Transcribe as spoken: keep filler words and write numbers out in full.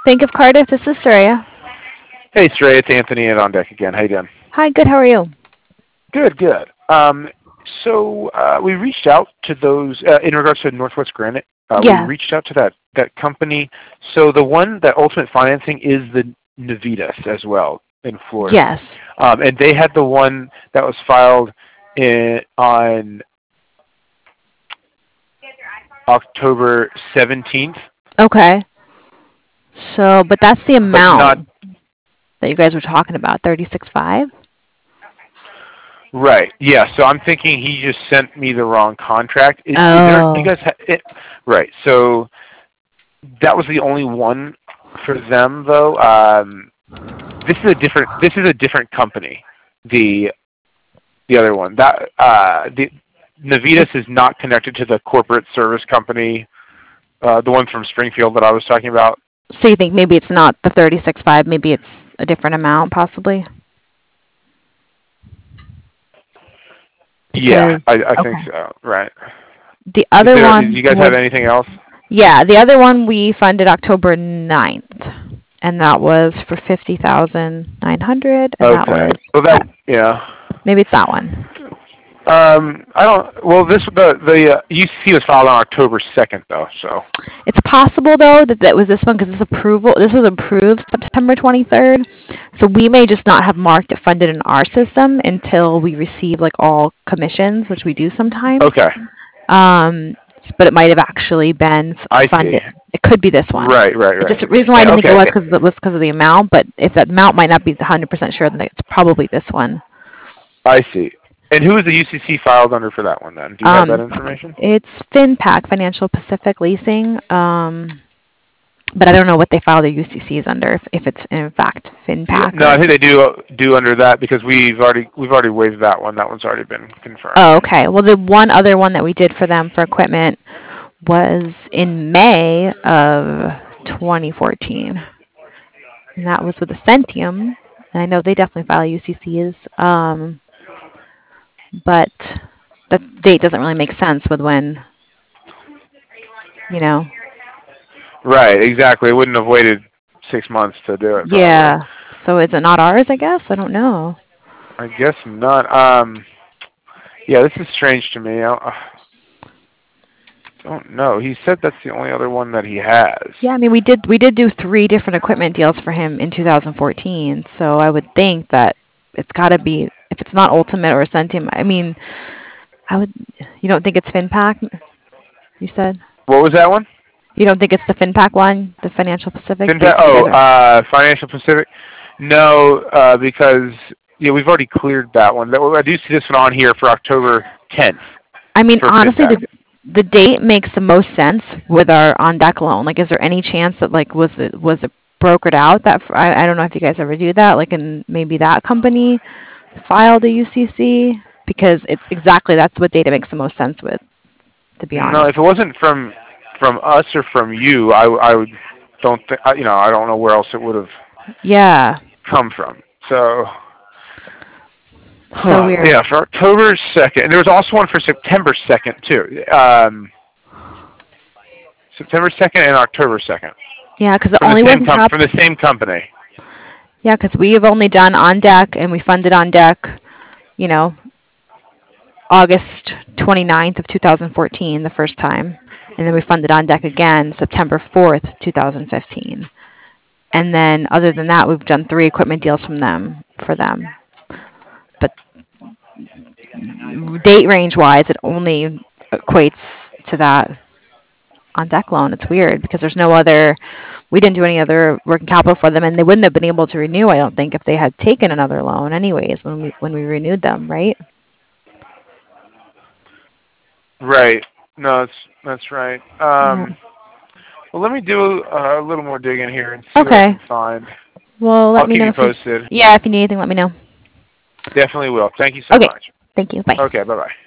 Bank of Cardiff, this is Soraya. Hey, Stray, it's Anthony and on deck again. How you doing? Hi, good. How are you? Good, good. Um, so uh, we reached out to those uh, in regards to Northwest Granite. Uh, we Yes. reached out to that that company. So the one that ultimate financing is the Navitas as well in Florida, Yes. um, and they had the one that was filed in on October seventeenth. Okay. So, but that's the But not amount that you guys were talking about, thirty-six five. right. Yeah. So I'm thinking he just sent me the wrong contract. Is, is there? Do you Oh. guys? Ha- it, right. So that was the only one for them, though. Um, this is a different. This is a different company. The the other one. That uh, the Navitas is not connected to the corporate service company. Uh, the one from Springfield that I was talking about. So you think maybe it's not the thirty-six five, maybe it's a different amount, possibly? Yeah, Because, I, I think okay. so. Right. The Is other there? Do one you guys was, have anything else? yeah, the other one we funded October ninth, and that was for fifty thousand nine hundred, and that Okay. was Well, that that. yeah. Maybe it's that one. Um, I don't. Well, this the the uh, U C C was filed on October second, though. So It's possible though that that was this one because this approval this was approved September twenty-third. So we may just not have marked it funded in our system until we receive like all commissions, which we do sometimes. okay, Um, but it might have actually been I f- see. funded. It could be this one. Right, right, It just right. the reason why I And, didn't think it okay, was because it was because of the amount. But if that amount might not be one hundred percent sure, then it's probably this one. I see. And who is the U C C filed under for that one then? Do you have that Um, information? it's FinPac, Financial Pacific Leasing. Um, but I don't know what they file their U C Cs under, if, if it's in fact Yeah. FinPac No, or. I think they do do under that because we've already we've already waived that one. That one's already been confirmed. Oh, okay. Well, the one other one that we did for them for equipment was in May of twenty fourteen, and that was with the Centium. And I know they definitely file U C Cs, um, but the date doesn't really make sense with when, you know. Right, exactly. I wouldn't have waited six months to do it probably. Yeah. So is it not ours? I guess I don't know. I guess not. Um, yeah, this is strange to me. I, I don't know. He said that's the only other one that he has. Yeah, I mean, we did we did do three different equipment deals for him in two thousand fourteen, so I would think that it's got to be, if it's not Ultimate or Centium. I mean, I would. You don't think it's FinPac? You said What was that one? you don't think it's the FinPac one, the Financial Pacific? They, FinTech. you Oh, guys are. uh, Financial Pacific. No, uh, because yeah, we've already cleared that one. That- I do see this one on here for October tenth I mean, for honestly, FinTech. the the date makes the most sense with our on deck loan. Like, is there any chance that like was it was it brokered out that I I don't know if you guys ever do that, like, and maybe that company filed a U C C because it's exactly that's what data makes the most sense with, to be No, honest. if it wasn't from from us or from you, I I would don't think you know I don't know where else it would have Yeah, come from. So so weird. yeah, for October second, and there was also one for September second too. Um, September second and October second Yeah, because the from the only same one com- top. from the same company. Yeah, because we have only done on deck and we funded on deck, you know, August twenty-ninth of two thousand fourteen the first time, and then we funded on deck again September fourth, two thousand fifteen. And then other than that, we've done three equipment deals from them for them. But date range wise, it only equates to that on deck loan. It's weird because there's no other. We didn't do any other working capital for them, and they wouldn't have been able to renew. I don't think if they had taken another loan, anyways, when we when we renewed them, right? Right. No, that's that's right. Yeah. Um, well, let me do uh, a little more digging here and see what I Okay. can find. Well, let I'll me keep know you if you. posted. Yeah, if you need anything, let me know. Definitely will. Thank you so Okay. much. Thank you. Bye. Okay. Bye bye.